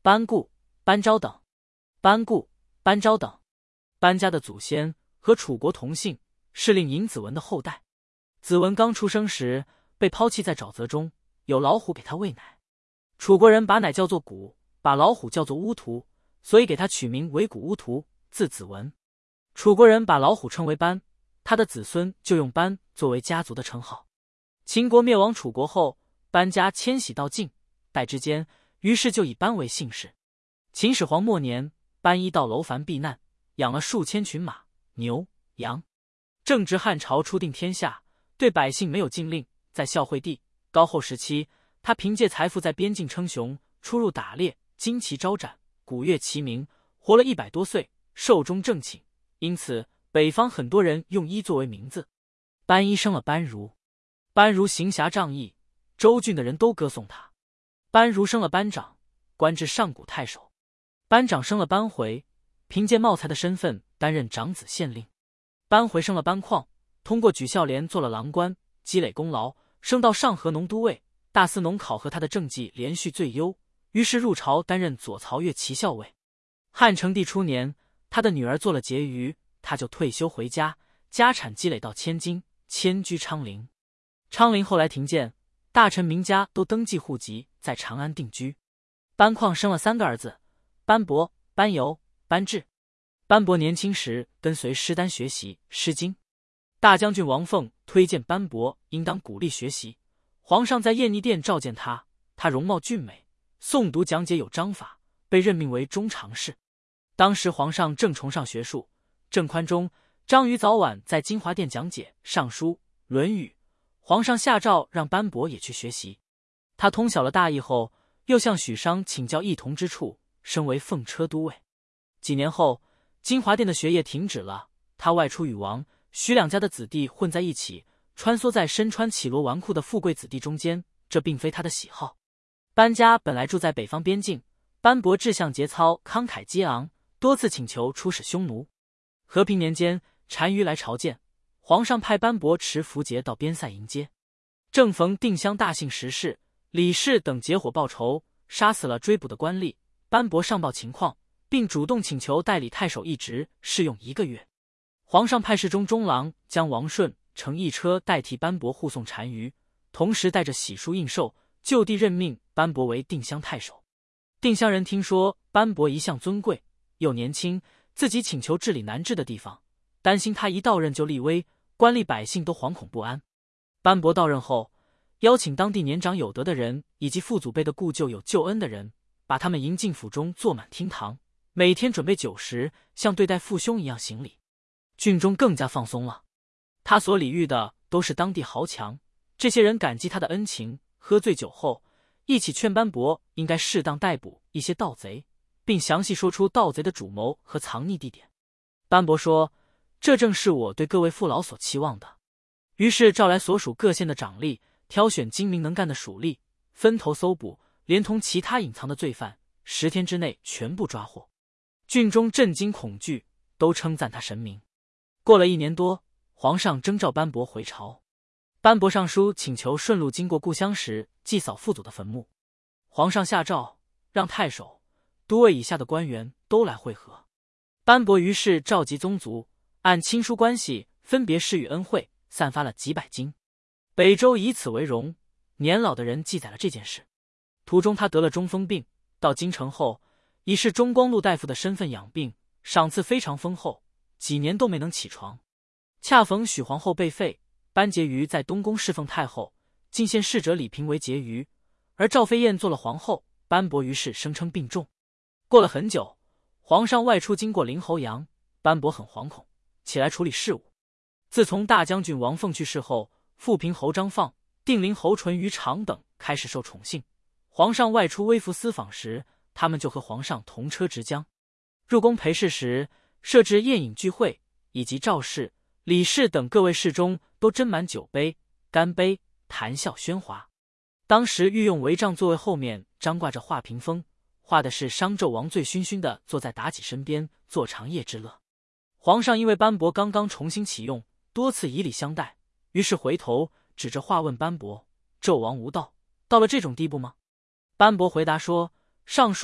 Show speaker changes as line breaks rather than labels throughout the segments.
班固、班昭等。班固、班昭等，班家的祖先和楚国同姓，是令尹子文的后代。子文刚出生时被抛弃在沼泽中，有老虎给他喂奶。楚国人把奶叫做谷，把老虎叫做乌涂，所以给他取名为谷乌涂，字子文。楚国人把老虎称为班，他的子孙就用班作为家族的称号。秦国灭亡楚国后，班家迁徙到晋、代之间，于是就以班为姓氏。秦始皇末年，班依到楼烦避难，养了数千群马、牛、羊。正值汉朝初定天下，对百姓没有禁令。在孝惠帝、高后时期，他凭借财富在边境称雄，出入打猎，旌旗招展，鼓乐齐鸣，活了100多岁，寿终正寝。因此北方很多人用一作为名字。班一生了班如，班如行侠仗义，州郡的人都歌颂他。班如生了班长，官至上古太守。班长生了班回，凭借茂才的身份担任长子县令。班回生了班旷，通过举孝廉做了郎官，积累功劳，升到上河农都尉。大司农考核他的政绩连续最优，于是入朝担任左曹越骑校尉。汉成帝初年，他的女儿做了婕妤，他就退休回家，家产积累到千金，迁居昌陵。昌陵后来停建，大臣名家都登记户籍，在长安定居。班旷生了3个儿子，班伯、班游、班智。班伯年轻时跟随师丹学习《诗经》，大将军王凤推荐班伯应当鼓励学习。皇上在燕妮殿召见他，他容貌俊美，诵读讲解有章法，被任命为中常侍。当时皇上正崇尚学术，郑宽中、张瑜早晚在金华殿讲解《尚书》《论语》，皇上下诏让班伯也去学习。他通晓了大意后，又向许商请教异同之处，升为奉车都尉。几年后，金华殿的学业停止了，他外出与王、许两家的子弟混在一起，穿梭在身穿绮罗纨绔的富贵子弟中间，这并非他的喜好。班家本来住在北方边境，班伯志向节操，慷慨激昂，多次请求出使匈奴。和平年间，单于来朝见，皇上派班伯持符节到边塞迎接。正逢定襄大幸时事，李氏等结伙报仇，杀死了追捕的官吏。班伯上报情况，并主动请求代理太守一职，试用1个月。皇上派侍中中郎将王顺乘一车代替班伯护送单于，同时带着喜书印绶，就地任命班伯为定襄太守。定襄人听说班伯一向尊贵，又年轻，自己请求治理难治的地方，担心他一到任就立威，官吏百姓都惶恐不安。班伯到任后，邀请当地年长有德的人以及父祖辈的故旧有救恩的人，把他们迎进府中，坐满厅堂，每天准备酒食，像对待父兄一样行礼。郡中更加放松了，他所礼遇的都是当地豪强，这些人感激他的恩情，喝醉酒后一起劝班伯应该适当逮捕一些盗贼，并详细说出盗贼的主谋和藏匿地点。班伯说，这正是我对各位父老所期望的。于是召来所属各县的长吏，挑选精明能干的属吏，分头搜捕，连同其他隐藏的罪犯，10天之内全部抓获。郡中震惊恐惧，都称赞他神明。过了1年多，皇上征召班伯回朝。班伯上书请求顺路经过故乡时祭扫父祖的坟墓。皇上下诏让太守、都尉以下的官员都来会合。班伯于是召集宗族，按亲疏关系分别施予恩惠，散发了几百金。北周以此为荣，年老的人记载了这件事。途中他得了中风病，到京城后以是中光禄大夫的身份养病，赏赐非常丰厚，几年都没能起床。恰逢许皇后被废，班婕妤在东宫侍奉太后，进献侍者李平为婕妤，而赵飞燕做了皇后。班伯于是声称病重。过了很久，皇上外出经过灵侯阳，班伯很惶恐，起来处理事务。自从大将军王凤去世后，富平侯张放、定陵侯淳于长等开始受宠幸。皇上外出微服私访时，他们就和皇上同车直将。入宫陪侍时，设置宴饮聚会，以及赵氏、李氏等各位侍中都斟满酒杯、干杯，谈笑喧哗。当时御用帷帐座位后面张挂着画屏风，画的是商纣王醉醺醺地坐在妲己身边，做长夜之乐。皇上因为班伯刚刚重新启用，多次以礼相待，于是回头指着画问班伯：纣王无道，到了这种地步吗？班伯回答说：尚书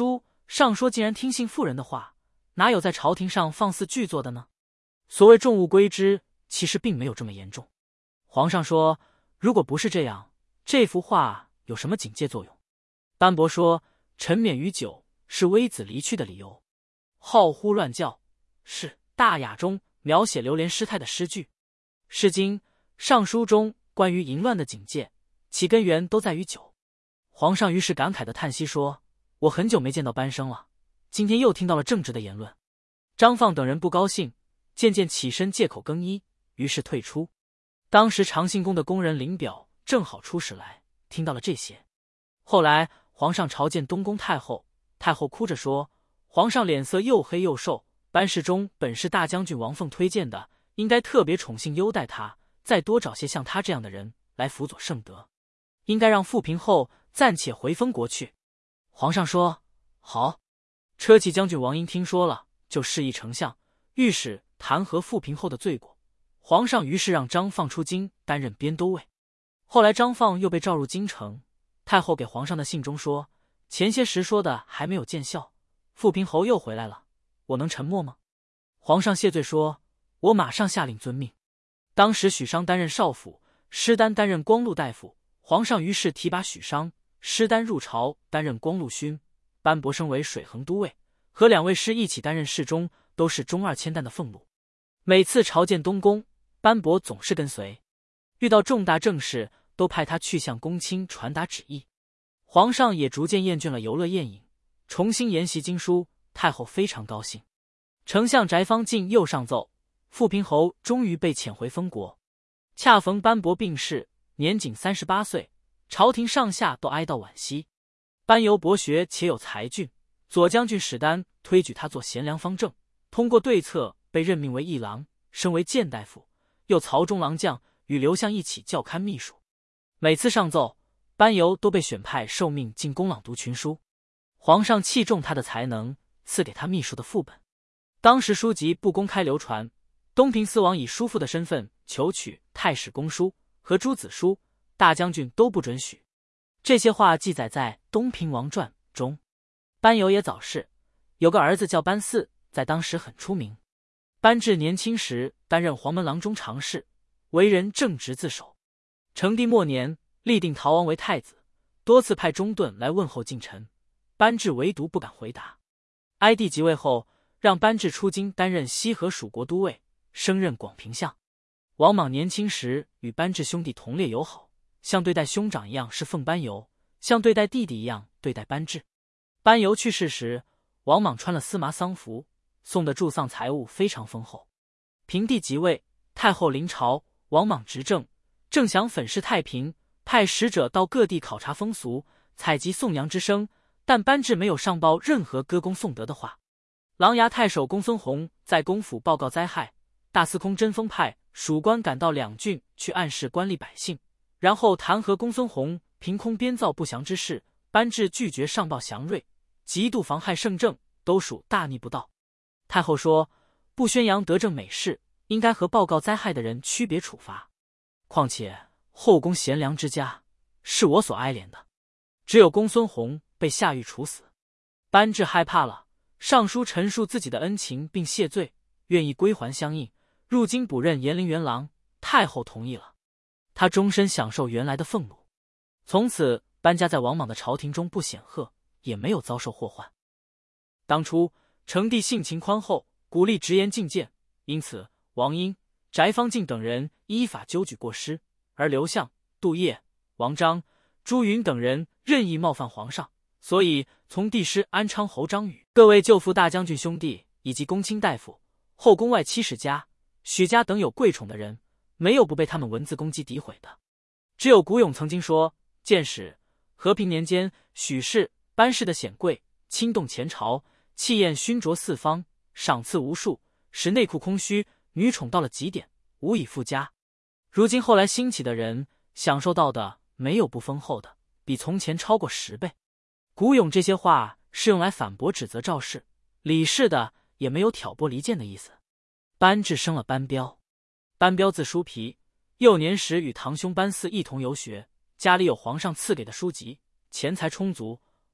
上说竟然听信妇人的话，哪有在朝廷上放肆剧作的呢？所谓众物归之，其实并没有这么严重。皇上说，如果不是这样，这幅画有什么警戒作用？班伯说，臣免于酒是微子离去的理由。号呼乱叫是大雅中描写流连失态的诗句。诗经、尚书中关于淫乱的警戒，其根源都在于酒。皇上于是感慨地叹息说，我很久没见到班生了，今天又听到了正直的言论。张放等人不高兴，渐渐起身借口更衣，于是退出。当时长信宫的宫人林表正好出使来，听到了这些。后来皇上朝见东宫太后，太后哭着说，皇上脸色又黑又瘦，班侍中本是大将军王凤推荐的，应该特别宠幸优待他，再多找些像他这样的人来辅佐圣德，应该让富平后暂且回封国去。皇上说，好。车骑将军王英听说了，就示意丞相、御史弹劾富平后的罪过。皇上于是让张放出京担任边都尉。后来张放又被召入京城，太后给皇上的信中说，前些时说的还没有见效，富平侯又回来了，我能沉默吗？皇上谢罪说，我马上下令遵命。当时许商担任少府，施丹担任光禄大夫，皇上于是提拔许商、施丹入朝担任光禄勋，班伯升为水衡都尉，和两位师一起担任侍中，都是中2千担的俸禄。每次朝见东宫，班伯总是跟随，遇到重大政事都派他去向公卿传达旨意。皇上也逐渐厌倦了游乐宴饮，重新研习经书，太后非常高兴。丞相翟方进又上奏，富平侯终于被遣回封国。恰逢班伯病逝，年仅38岁，朝廷上下都哀悼惋惜。班尤博学且有才俊，左将军史丹推举他做贤良方正，通过对策被任命为议郎，升为谏大夫，又曹中郎将，与刘向一起校勘秘书。每次上奏，班尤都被选派受命进宫朗读群书。皇上器重他的才能，赐给他秘书的副本。当时书籍不公开流传，东平司王以叔父的身份求取太史公书和诸子书，大将军都不准许。这些话记载在《东平王传》中。班尤也早逝，有个儿子叫班嗣，在当时很出名。班至年轻时担任黄门郎中常侍，为人正直自守。成帝末年，立定陶王为太子，多次派中顿来问候近臣，班至唯独不敢回答。哀帝即位后，让班至出京担任西河蜀国都尉，升任广平相。王莽年轻时与班至兄弟同列友好，像对待兄长一样是奉班尤，像对待弟弟一样对待班至。班尤去世时，王莽穿了丝麻丧服，送的助丧财物非常丰厚。平帝即位，太后临朝，王莽执政，正想粉饰太平，派使者到各地考察风俗，采集颂扬之声，但班至没有上报任何歌功颂德的话。琅琊太守公孙弘在公府报告灾害，大司空贞丰派属官赶到两郡去暗示官吏百姓，然后弹劾公孙弘凭空编造不祥之事。班至拒绝上报祥瑞，极度妨害圣政，都属大逆不道。太后说，不宣扬德政美事，应该和报告灾害的人区别处罚。况且后宫贤良之家，是我所哀怜的，只有公孙弘被下狱处死。班至害怕了，上书陈述自己的恩情并谢罪，愿意归还相应，入京补任延陵元郎。太后同意了，他终身享受原来的俸禄。从此班家在王莽的朝廷中不显赫，也没有遭受祸患。当初成帝性情宽厚，鼓励直言进谏，因此王英、翟方进等人依法纠举过失，而刘向、杜晔、王章、朱云等人任意冒犯皇上，所以从帝师安昌侯张宇、各位舅父大将军兄弟以及公卿大夫、后宫外戚世家、许家等有贵宠的人，没有不被他们文字攻击诋毁的。只有古勇曾经说，见使和平年间，许氏、班氏的显贵轻动前朝，气焰熏灼四方，赏赐无数，使内库空虚，女宠到了极点，无以复加。如今后来兴起的人享受到的没有不丰厚的，比从前超过10倍。古勇这些话是用来反驳指责赵氏、李氏的，也没有挑拨离间的意思。班至生了班彪，班彪字叔皮，幼年时与堂兄班嗣一同游学，家里有皇上赐给的书籍，钱财充足。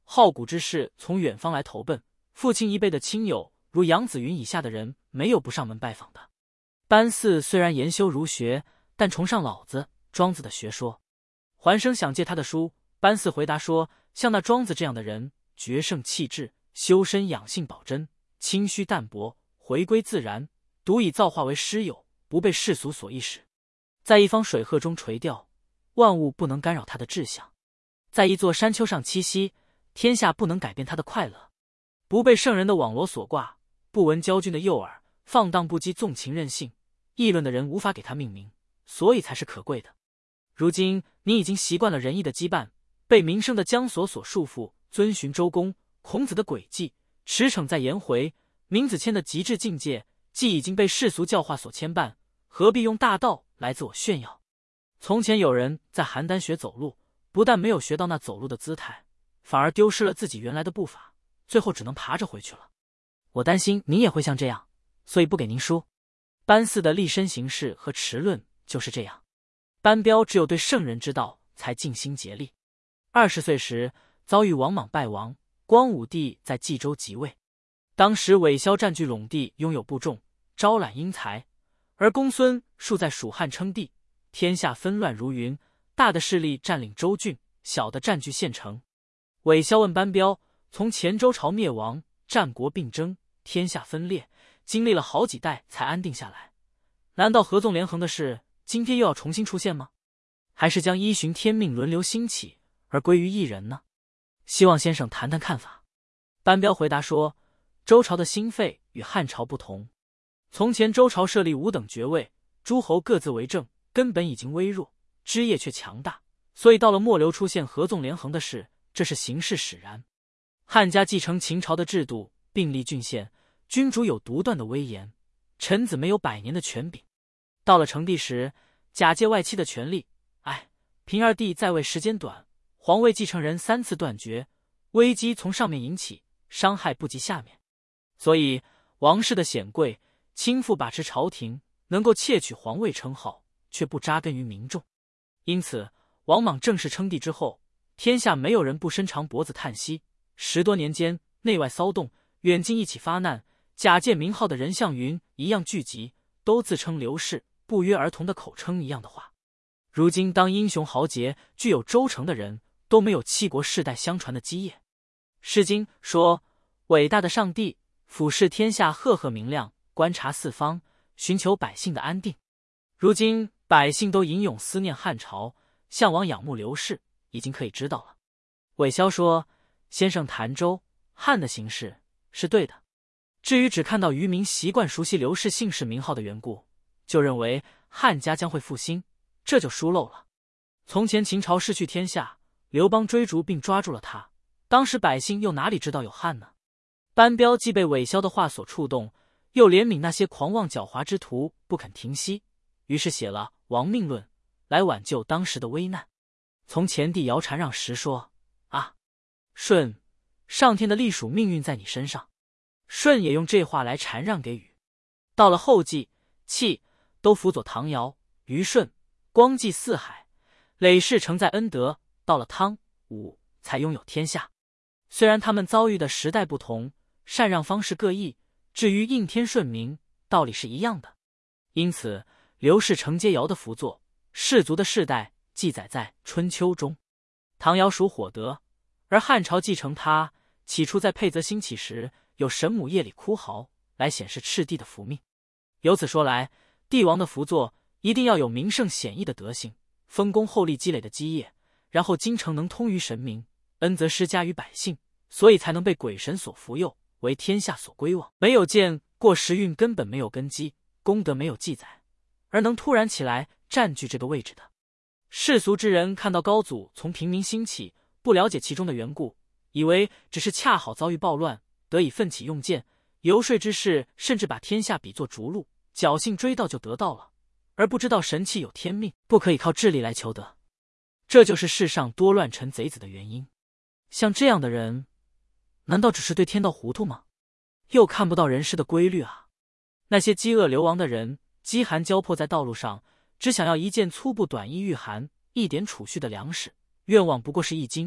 好古之士从远方来投奔，父亲一辈的亲友如杨子云以下的人，没有不上门拜访的。班四虽然研修儒学，但崇尚老子、庄子的学说。桓生想借他的书，班四回答说，像那庄子这样的人，决胜气质，修身养性保真，清虚淡泊，回归自然，独以造化为师友，不被世俗所役使，在一方水壑中垂钓，万物不能干扰他的志向，在一座山丘上栖息，天下不能改变他的快乐，不被圣人的网罗所挂，不闻骄君的诱饵，放荡不羁，纵情任性，议论的人无法给他命名，所以才是可贵的。如今你已经习惯了仁义的羁绊，被民生的枷锁所束缚，遵循周公、孔子的轨迹，驰骋在颜回、闵子骞的极致境界，既已经被世俗教化所牵绊，何必用大道来自我炫耀？从前有人在邯郸学走路，不但没有学到那走路的姿态，反而丢失了自己原来的步伐，最后只能爬着回去了。我担心您也会像这样，所以不给您书。班四的立身行事和持论就是这样。班彪只有对圣人之道才尽心竭力。20岁时遭遇王莽败亡，光武帝在冀州即位。当时韦骁占据陇地，拥有部众，招揽英才，而公孙述在蜀汉称帝，天下纷乱如云，大的势力占领州郡，小的占据县城。韦骁问班彪，从前周朝灭亡，战国并争，天下分裂，经历了好几代才安定下来，难道合纵连横的事今天又要重新出现吗？还是将依循天命轮流兴起而归于一人呢？希望先生谈谈看法。班彪回答说，周朝的兴废与汉朝不同，从前周朝设立5等爵位，诸侯各自为政，根本已经微弱，枝叶却强大，所以到了末流出现合纵连横的事，这是形势使然。汉家继承秦朝的制度，并立郡县，君主有独断的威严，臣子没有100年的权柄。到了成帝时，假借外戚的权力，平二帝在位时间短，皇位继承人3次断绝，危机从上面引起，伤害不及下面，所以王室的显贵亲附把持朝廷，能够窃取皇位称号，却不扎根于民众。因此王莽正式称帝之后，天下没有人不伸长脖子叹息，10多年间内外骚动，远近一起发难，假借名号的人像云一样聚集，都自称刘氏，不约而同的口称一样的话。如今当英雄豪杰具有州城的人，都没有七国世代相传的基业。诗经说，伟大的上帝俯视天下，赫赫明亮，观察四方，寻求百姓的安定。如今百姓都吟咏思念汉朝，向往仰慕刘氏，已经可以知道了。韦骁说，先生谈周汉的形势是对的，至于只看到渔民习惯熟悉刘氏姓氏名号的缘故，就认为汉家将会复兴，这就疏漏了。从前秦朝失去天下，刘邦追逐并抓住了他，当时百姓又哪里知道有汉呢？班彪既被韦骁的话所触动，又怜悯那些狂妄狡猾之徒不肯停息，于是写了《亡命论》来挽救当时的危难。从前帝尧禅让时说，舜，上天的隶属命运在你身上。舜也用这话来禅让给禹。到了后稷、契都辅佐唐尧、虞舜，光济四海，累世承载恩德，到了汤、武才拥有天下。虽然他们遭遇的时代不同，禅让方式各异，至于应天顺民，道理是一样的。因此刘氏承接尧的辅佐，氏族的世代记载在春秋中。唐尧属火德，而汉朝继承他，起初在沛泽兴起时，有神母夜里哭嚎，来显示赤帝的福命。由此说来，帝王的辅佐一定要有名盛显逸的德行，丰功厚利积累的基业，然后京城能通于神明，恩泽施加于百姓，所以才能被鬼神所扶佑，为天下所归望。没有见过时运根本没有根基，功德没有记载，而能突然起来占据这个位置的。世俗之人看到高祖从平民兴起，不了解其中的缘故，以为只是恰好遭遇暴乱，得以奋起用剑游说之事，甚至把天下比作逐鹿，侥幸追到就得到了，而不知道神器有天命，不可以靠智力来求得。这就是世上多乱臣贼子的原因。像这样的人，难道只是对天道糊涂吗？又看不到人世的规律啊！那些饥饿流亡的人，饥寒交迫在道路上，只想要一件粗布短衣御寒，一点储蓄的粮食，愿望不过是一斤，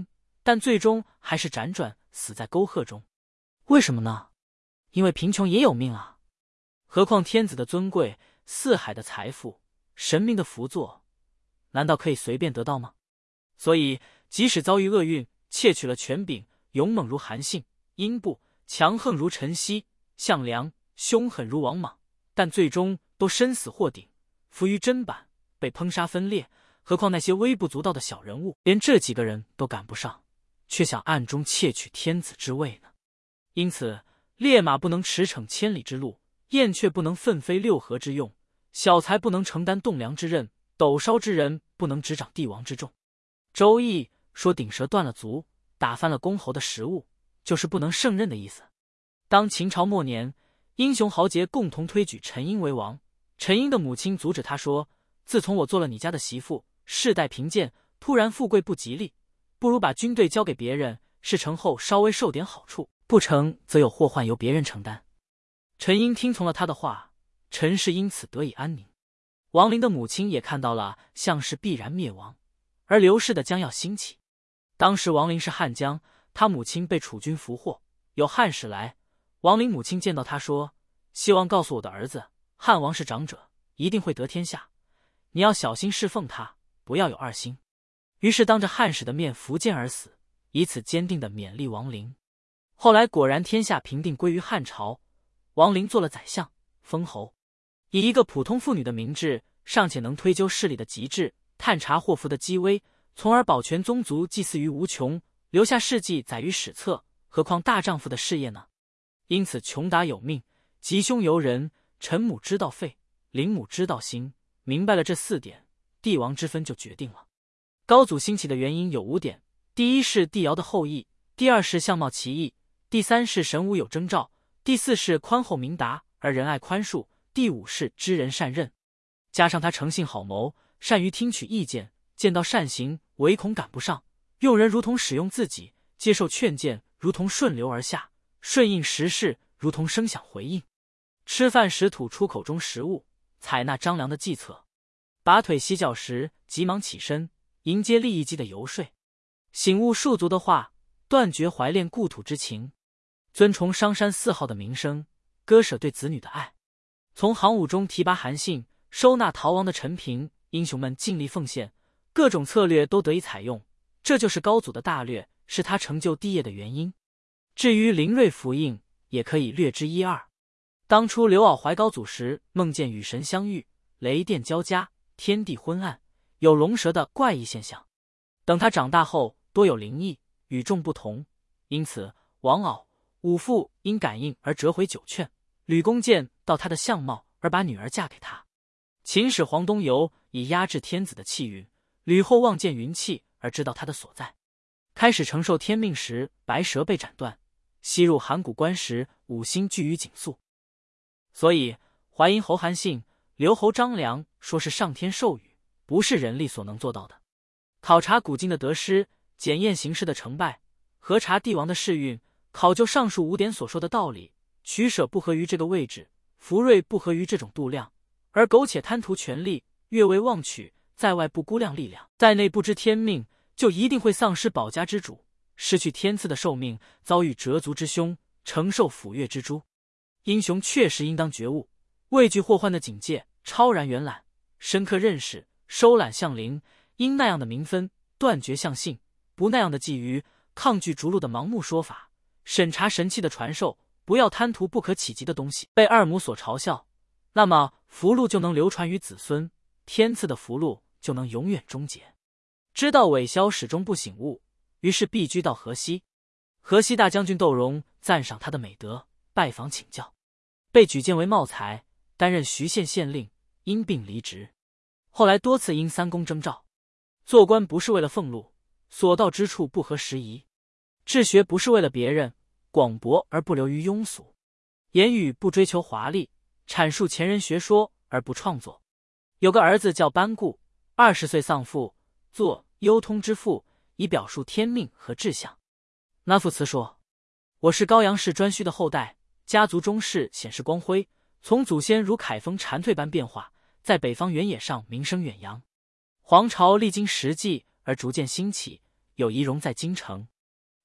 但最终还是辗转死在沟壑中。为什么呢？因为贫穷也有命啊！何况天子的尊贵、四海的财富、神明的辅佐，难道可以随便得到吗？所以，即使遭遇厄运，窃取了权柄，勇猛如韩信、英布，强横如陈豨、项梁，凶狠如王莽，但最终都身死或顶，伏于砧板，被烹杀分裂。何况那些微不足道的小人物，连这几个人都赶不上，却想暗中窃取天子之位呢？因此，烈马不能驰骋千里之路，燕雀不能奋飞六合之用，小才不能承担栋梁之任，斗烧之人不能执掌帝王之重。周易说顶蛇断了足，打翻了公侯的食物，就是不能胜任的意思。当秦朝末年，英雄豪杰共同推举陈英为王，陈英的母亲阻止他说：“自从我做了你家的媳妇，世代贫贱，突然富贵不吉利，不如把军队交给别人，事成后稍微受点好处，不成则有祸患由别人承担。”陈英听从了他的话，陈氏因此得以安宁。王陵的母亲也看到了项氏必然灭亡，而刘氏的将要兴起。当时王陵是汉将，他母亲被楚军俘获，有汉使来。王陵母亲见到他说：“希望告诉我的儿子，汉王是长者，一定会得天下，你要小心侍奉他，不要有二心。”于是当着汉使的面伏剑而死，以此坚定地勉励王陵。后来果然天下平定，归于汉朝，王陵做了宰相，封侯。以一个普通妇女的明智，尚且能推究事理的极致，探查祸福的机微，从而保全宗族祭祀于无穷，留下事迹载于史册，何况大丈夫的事业呢？因此穷达有命，吉凶由人，臣母知道废，灵母知道兴。明白了这4点，帝王之分就决定了。高祖兴起的原因有5点：第一是帝尧的后裔，第二是相貌奇异，第三是神武有征兆，第四是宽厚明达而仁爱宽恕，第5是知人善任。加上他诚信好谋，善于听取意见，见到善行，唯恐赶不上，用人如同使用自己，接受劝谏如同顺流而下，顺应时势如同声响回应。吃饭时吐出口中食物，采纳张良的计策。拔腿洗脚时急忙起身，迎接利益机的游说。醒悟戍卒的话，断绝怀恋故土之情。尊崇商山4号的名声，割舍对子女的爱。从行伍中提拔韩信，收纳逃亡的陈平，英雄们尽力奉献，各种策略都得以采用，这就是高祖的大略，是他成就帝业的原因。至于灵瑞福印，也可以略知1、2。当初刘骜怀高祖时，梦见与神相遇，雷电交加，天地昏暗，有龙蛇的怪异现象。等他长大后，多有灵异，与众不同，因此王敖、武父因感应而折回9劝，吕公见到他的相貌而把女儿嫁给他。秦始皇东游以压制天子的气运，吕后望见云气而知道他的所在。开始承受天命时，白蛇被斩断，吸入函谷关时，5星聚于景肃。所以淮阴侯韩信、刘侯张良说是上天授予，不是人力所能做到的。考察古今的得失，检验形势的成败，核查帝王的世运，考究上述5点所说的道理，取舍不合于这个位置，福瑞不合于这种度量，而苟且贪图权力，越位妄取，在外不估量力量，在内不知天命，就一定会丧失保家之主，失去天赐的寿命，遭遇折足之凶，承受斧钺之诛。英雄确实应当觉悟，畏惧祸患的警戒，超然远览，深刻认识，收揽相邻，应那样的名分，断绝相信，不那样的觊觎，抗拒逐鹿的盲目说法，审查神器的传授，不要贪图不可企及的东西，被二母所嘲笑，那么福禄就能流传于子孙，天赐的福禄就能永远终结。知道韦骁始终不醒悟，于是避居到河西。河西大将军窦融赞赏他的美德，拜访请教，被举荐为茂才，担任徐县县令，因病离职。后来多次因3公征召。做官不是为了俸禄，所到之处不合时宜；治学不是为了别人，广博而不流于庸俗；言语不追求华丽，阐述前人学说而不创作。有个儿子叫班固，20岁丧父，作《幽通之赋》，以表述天命和志向。那副词说：“我是高阳氏颛顼的后代，家族中世显示光辉，从祖先如凯风蝉蜕般变化，在北方原野上名声远扬。皇朝历经10纪而逐渐兴起，有仪容在京城。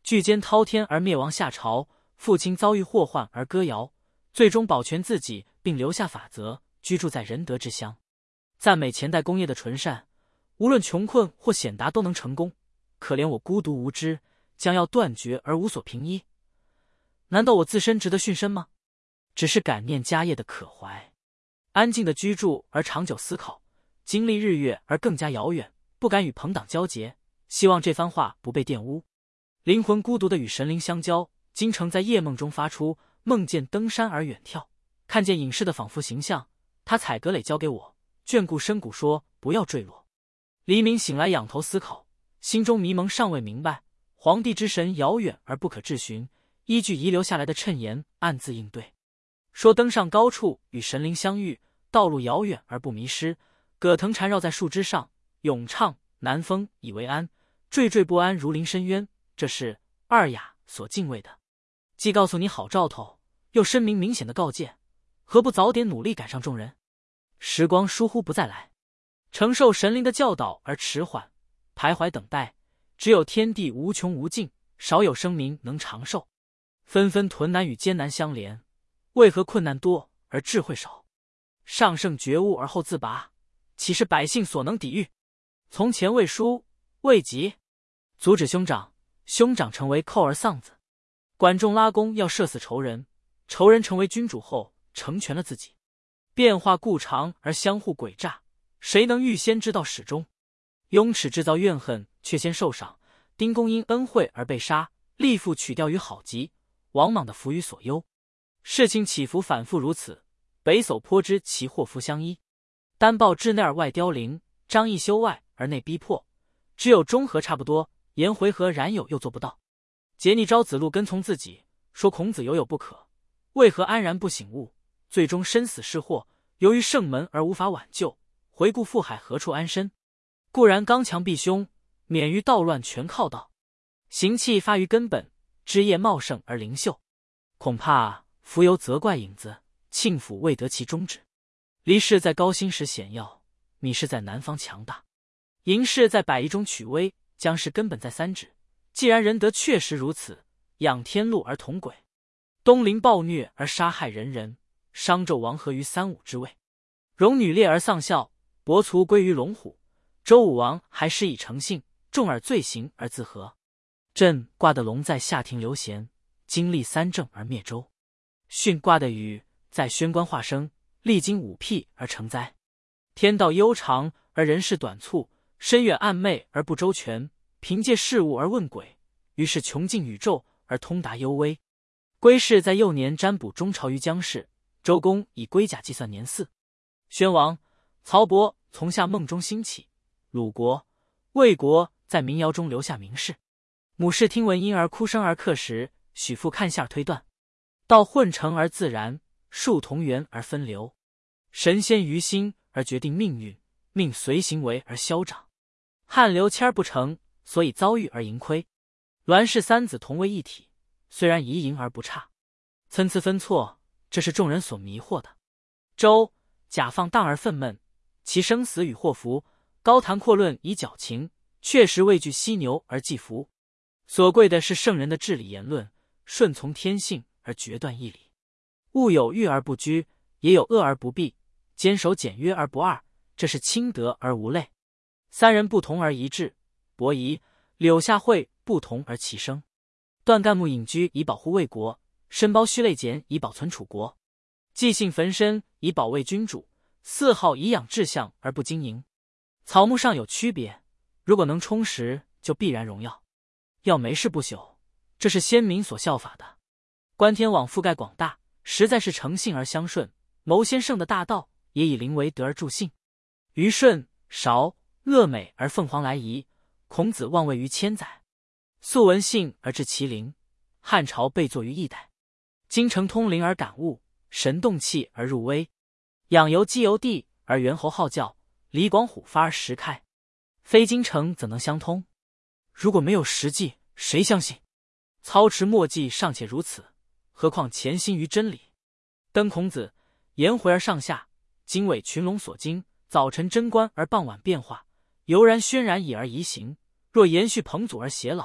巨奸滔天而灭亡夏朝，父亲遭遇祸患而歌谣，最终保全自己并留下法则，居住在仁德之乡。赞美前代功业的纯善，无论穷困或险达都能成功。可怜我孤独无知，将要断绝而无所凭依。难道我自身值得殉身吗？只是感念家业的可怀，安静的居住而长久思考，经历日月而更加遥远，不敢与朋党交结。希望这番话不被玷污。灵魂孤独的与神灵相交，经常在夜梦中发出，梦见登山而远眺，看见隐士的仿佛形象。他采葛垒交给我，眷顾深谷说不要坠落。黎明醒来仰头思考，心中迷蒙尚未明白，皇帝之神遥远而不可置询，依据遗留下来的谶言暗自应对。说登上高处与神灵相遇，道路遥远而不迷失，葛藤缠绕在树枝上，咏唱南风以为安，惴惴不安如临深渊，这是二雅所敬畏的。既告诉你好兆头，又申明明显的告诫，何不早点努力赶上众人？时光疏忽不再来，承受神灵的教导而迟缓，徘徊等待。只有天地无穷无尽，少有生民能长寿。纷纷屯难与艰难相连，为何困难多而智慧少？上圣觉悟而后自拔，岂是百姓所能抵御？从前未书未及，阻止兄长，兄长成为寇儿丧子。管仲拉弓要射死仇人，仇人成为君主后成全了自己。变化故常而相互诡诈，谁能预先知道始终？雍齿制造怨恨，却先受赏；丁公因恩惠而被杀，力父取调于好极，王莽的福于所忧。事情起伏反复如此，北叟颇知其祸福相依。单报至内而外凋零，张翼修外而内逼迫。只有中和差不多，颜回和冉有又做不到。桀逆昭子路跟从自己，说孔子有不可，为何安然不醒悟？最终身死是祸，由于圣门而无法挽救，回顾父海何处安身？固然刚强避凶，免于道乱全靠道。行气发于根本，枝叶茂盛而灵秀。恐怕浮游责怪影子，庆府未得其终止。离氏在高辛时险要，米氏在南方强大。嬴氏在百夷中取威，姜氏根本在三指。既然仁德确实如此，仰天禄而同轨，东临暴虐而杀害人人，商纣王合于三五之位，戎女猎而丧孝，伯卒归于龙虎。周武王还施以诚信，重耳罪行而自和。震卦的龙在下庭刘贤，经历三政而灭周。巽卦的禹在宣官化生，历经五辟而成灾。天道悠长而人事短促，深远暗昧而不周全，凭借事物而问鬼，于是穷尽宇宙而通达幽微。归氏在幼年占卜中朝于姜氏，周公以龟甲计算年嗣。宣王、曹伯从下梦中兴起，鲁国、魏国在民谣中留下名士。母氏听闻婴儿哭声而刻石，许父看下推断。道混成而自然，数同源而分流。神仙于心而决定命运，命随行为而消长。汉流谦不成，所以遭遇而盈亏。栾氏三子同为一体，虽然宜盈而不差，参差分错，这是众人所迷惑的。周、甲放荡而愤懑，其生死与祸福，高谈阔论以矫情，确实畏惧犀牛而祭福。所贵的是圣人的治理言论，顺从天性而决断义理。物有欲而不居，也有恶而不避，坚守简约而不二，这是清德而无类。三人不同而一致，伯夷、柳下惠不同而齐声。段干木隐居以保护魏国，申包胥类简以保存楚国。季信焚身以保卫君主，四号以养志向而不经营。草木上有区别，如果能充实，就必然荣耀。要没事不朽，这是先民所效法的。观天网覆盖广大，实在是诚信而相顺。牟先生的大道，也以灵为德而助信。虞舜、韶、乐美而凤凰来仪，孔子望位于千载。素闻信而治其灵，汉朝备作于一代。京城通灵而感悟，神动气而入微。养由基由地而猿猴好教，李广虎发而时开。非京城怎能相通？如果没有实际，谁相信？操持墨迹尚且如此，何况潜心于真理？登孔子，颜回而上下，经纬群龙所经，早晨贞观而傍晚变化，悠然轩然已而移形。若延续彭祖而偕老，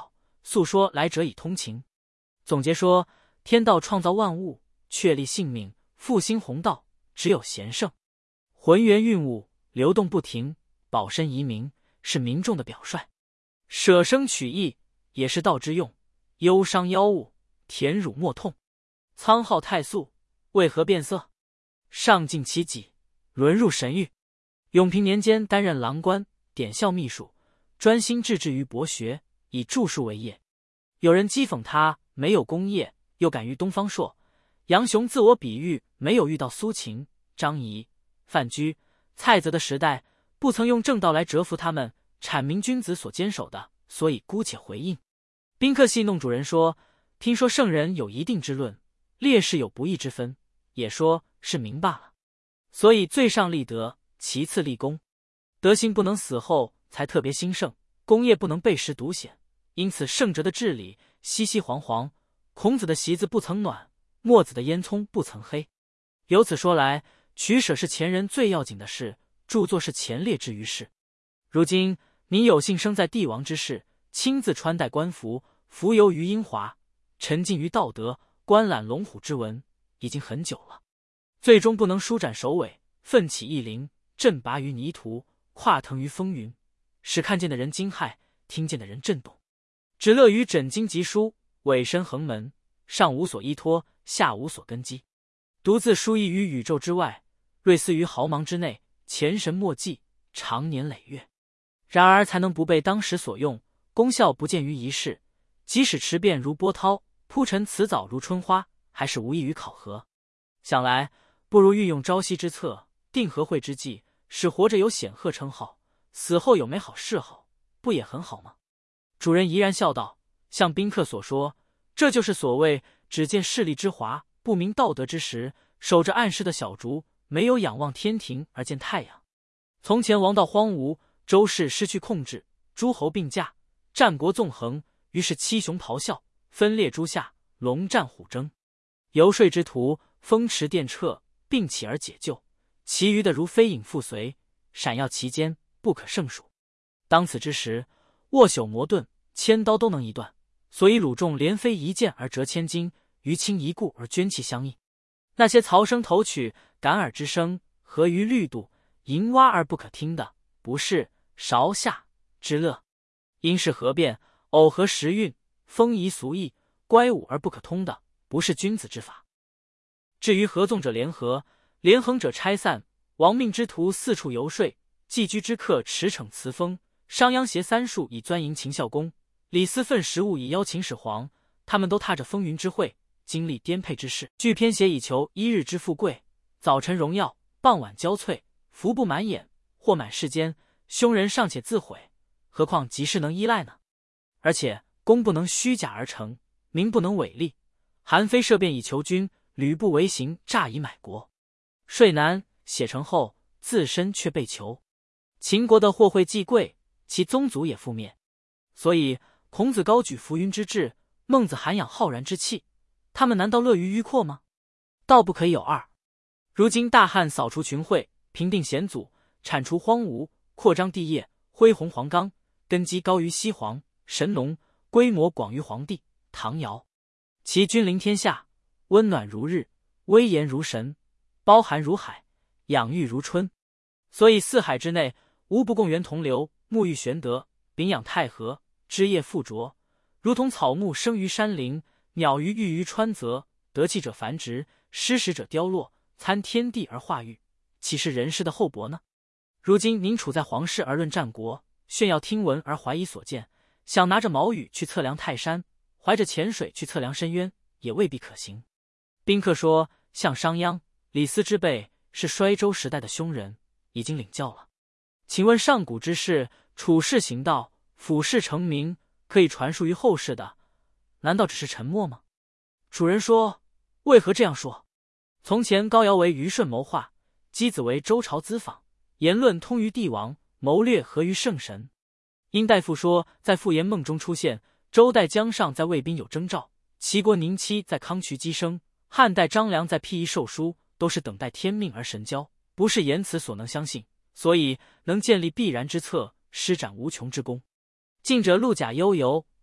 诉说来者以通情。总结说，天道创造万物，确立性命，复兴弘道，只有贤圣。浑元运物，流动不停，保身移民，是民众的表率。舍生取义，也是道之用。忧伤妖物，甜辱莫痛。苍浩太素，为何变色？上尽其己，沦入神域。永平年间担任郎官，典校秘书，专心致志于博学，以著述为业。有人讥讽他没有功业，又敢于东方朔。杨雄自我比喻没有遇到苏秦、张仪、范雎、蔡泽的时代，不曾用正道来折服他们，阐明君子所坚守的，所以姑且回应。宾客戏弄主人说，听说圣人有一定之论，烈士有不义之分，也说是明罢了。所以最上立德，其次立功。德行不能死后才特别兴盛，功业不能被时独显，因此圣哲的治理熙熙煌煌，孔子的席子不曾暖，墨子的烟囱不曾黑。由此说来，取舍是前人最要紧的事，著作是前列之于事。如今你有幸生在帝王之世，亲自穿戴官服，浮游于英华，沉浸于道德，观览龙虎之文，已经很久了。最终不能舒展首尾，奋起一灵，振拔于泥土，跨腾于风云，使看见的人惊骇，听见的人震动。只乐于枕经集书，委身横门，上无所依托，下无所根基，独自疏逸于宇宙之外，锐思于毫芒之内，前神莫迹，长年累月。然而才能不被当时所用，功效不见于一世，即使迟变如波涛，铺陈辞藻如春花，还是无异于考核。想来不如运用朝夕之策，定和会之计，使活着有显赫称号，死后有美好谥号，不也很好吗？主人怡然笑道，像宾客所说，这就是所谓只见势力之华，不明道德之实，守着暗室的小竹，没有仰望天庭而见太阳。从前王道荒芜，周氏失去控制，诸侯并驾，战国纵横，于是七雄咆哮，分裂诸夏，龙战虎争。游说之徒，风驰电掣，并起而解救，其余的如飞影复随，闪耀其间，不可胜数。当此之时，握朽磨钝，千刀都能一断，所以鲁仲连飞一箭而折千金，于轻一顾而捐气相应。那些曹声投曲，感耳之声，合于律度，淫蛙而不可听的，不是韶夏之乐。因是合辩，耦合时运，风仪俗义，乖舞而不可通的，不是君子之法。至于合纵者联合，连横者拆散，亡命之徒四处游说，寄居之客驰骋辞风，商鞅携三术以钻营秦孝公，李斯奋食物以邀秦始皇，他们都踏着风云之会，经历颠沛之事，具偏斜以求一日之富贵，早晨荣耀，傍晚骄瘁，福不满眼，祸满世间，凶人尚且自毁，何况即是能依赖呢？而且功不能虚假而成，名不能伪立。韩非设辩以求君，吕布为行诈以买国。税难写成后，自身却被囚。秦国的货会既贵，其宗族也覆灭。所以孔子高举浮云之志，孟子涵养浩然之气，他们难道乐于迂阔吗？道不可以有二。如今大汉扫除群会，平定险阻，铲除荒芜，扩张地业，恢弘黄冈，根基高于西黄、神农，规模广于黄帝、唐尧。其君临天下，温暖如日，威严如神，包含如海，养育如春。所以四海之内，无不共源同流，沐浴玄德，秉养太和，枝叶附着，如同草木生于山林，鸟鱼寓于川泽，得气者繁殖，失时者凋落，参天地而化育，岂是人世的厚薄呢？如今您处在皇室而论战国，炫耀听闻而怀疑所见，想拿着矛语去测量泰山，怀着潜水去测量深渊，也未必可行。宾客说，像商鞅、李斯之辈是衰周时代的凶人，已经领教了。请问上古之事，处世行道，俯视成名，可以传述于后世的，难道只是沉默吗？主人说，为何这样说？从前高尧为虞舜谋划，箕子为周朝咨访，言论通于帝王，谋略合于圣神。殷大夫说，在傅炎梦中出现，周代姜尚在魏宾有征兆，齐国宁戚在康渠击声，汉代张良在辟夷授书，都是等待天命而神交，不是言辞所能相信，所以能建立必然之策，施展无穷之功。近者陆贾悠游，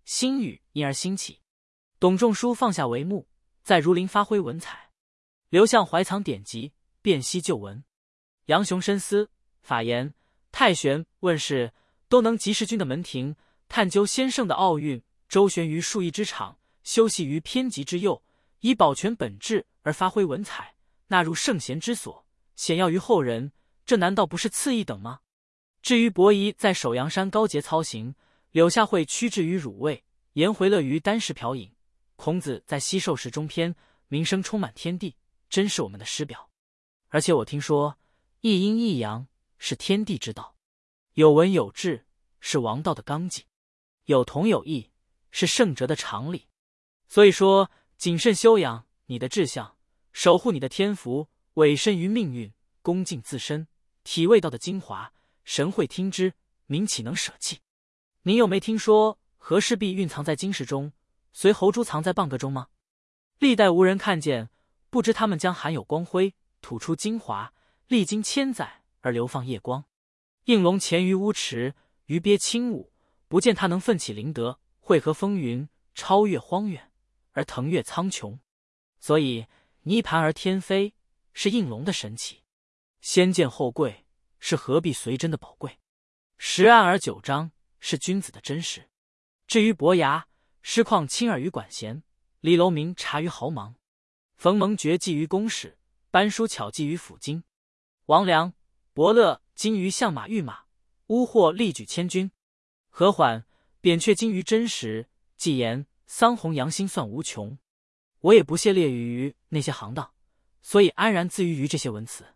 新语因而兴起。董仲舒放下帷幕，在儒林发挥文采。刘向怀藏典籍，辨析旧文。杨雄深思，法言太玄、问世都能及时君的门庭，探究先圣的奥运，周旋于数艺之场，修习于偏极之右，以保全本质而发挥文采，纳入圣贤之所，显耀于后人，这难道不是次一等吗？至于伯夷在首阳山高洁操行，柳下惠屈质于乳味，颜回乐于单食瓢饮，孔子在西授时中篇，名声充满天地，真是我们的师表。而且我听说，一阴一阳是天地之道，有文有志是王道的纲纪，有同有异是圣哲的常理。所以说，谨慎修养你的志向，守护你的天福，委身于命运，恭敬自身，体味道的精华，神会听之，民岂能舍弃？你有没听说和氏璧蕴藏在金石中，随侯珠藏在蚌壳中吗？历代无人看见，不知他们将含有光辉，吐出精华，历经千载而流放夜光。应龙潜于乌池，鱼鳖轻舞，不见他能奋起灵德，汇合风云，超越荒远，而腾越苍穹。所以泥盘而天飞是应龙的神奇，先见后贵是何必随真的宝贵，实案而九章是君子的真实。至于伯牙，师旷亲耳于管弦，李楼明察于毫芒，冯蒙绝技于公使，班叔巧技于辅经，王良、伯乐精于相马御马，乌获力举千军，何缓、扁鹊精于真实，纪言、桑弘羊心算无穷。我也不屑列于那些行当，所以安然自娱于这些文辞。